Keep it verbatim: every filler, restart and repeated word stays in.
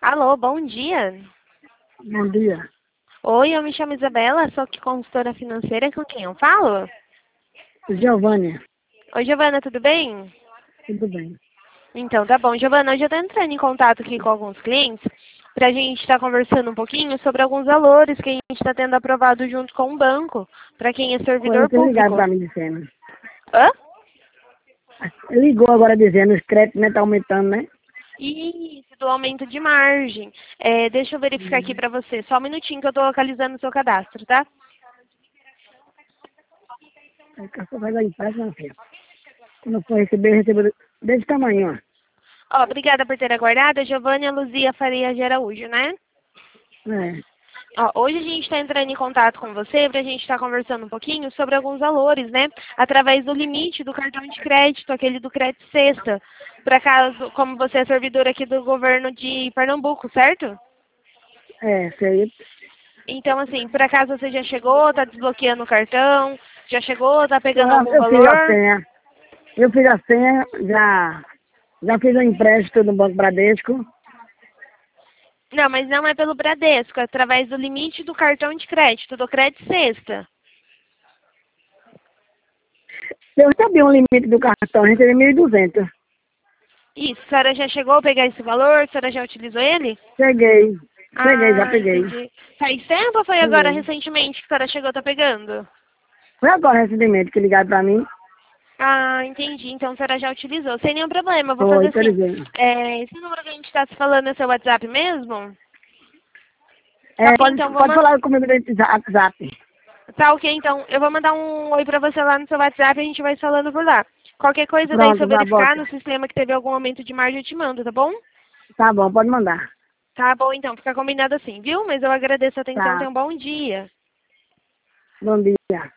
Alô, bom dia. Bom dia. Oi, eu me chamo Isabela, sou aqui consultora financeira, com quem eu falo? Giovânia, Oi, Giovana, tudo bem? tudo bem? Então, tá bom. Giovana, hoje eu tô entrando em contato aqui com alguns clientes pra gente estar conversando um pouquinho sobre alguns valores que a gente está tendo aprovado junto com o banco, para quem é Foi servidor você ligado público. para mim dizendo. Hã? Ligou agora dizendo os créditos, né? Tá aumentando, né? Isso, do aumento de margem. É, deixa eu verificar aqui Hum. pra você. Só um minutinho que eu tô localizando o seu cadastro, tá? O cachorro vai dar empréstimo, não, filho. Quando for receber, recebeu desse tamanho, ó. Ó, obrigada por ter aguardado. Giovânia Luzia Faria de Araújo, né? É. Ó, hoje a gente está entrando em contato com você para a gente estar conversando um pouquinho sobre alguns valores, né? Através do limite do cartão de crédito, aquele do crédito sexta. Por acaso, como você é servidor aqui do governo de Pernambuco, certo? É, isso aí. Então, assim, por acaso você já chegou, está desbloqueando o cartão, já chegou, está pegando Eu, algum eu fiz a valor? senha. Eu fiz a senha, já, já fiz um empréstimo no Banco Bradesco. Não, mas não é pelo Bradesco, é através do limite do cartão de crédito, do crédito sexta. Eu recebi um limite do cartão, recebi mil e duzentos. Isso, a senhora já chegou a pegar esse valor? A senhora já utilizou ele? Cheguei. Cheguei, já Ah, peguei. entendi. Faz tempo ou foi agora Cheguei. recentemente que a senhora chegou a tá pegando? Foi agora recentemente que ligaram para mim. Ah, entendi. Então a senhora já utilizou. Sem nenhum problema. Eu vou fazer Foi, tô assim. dizendo. É, esse número que a gente está se falando é seu WhatsApp mesmo? Tá É, ok, pode, então vou pode mandar. falar comigo no WhatsApp. Tá ok, então eu vou mandar um oi pra você lá no seu WhatsApp e a gente vai falando por lá. Qualquer coisa daí, se eu Pronto, já verificar bota. no sistema que teve algum aumento de margem, eu te mando, tá bom? Tá bom, pode mandar. Tá bom, então. Fica combinado assim, viu? Mas eu agradeço a atenção. Tá. Tenha um bom dia. Bom dia.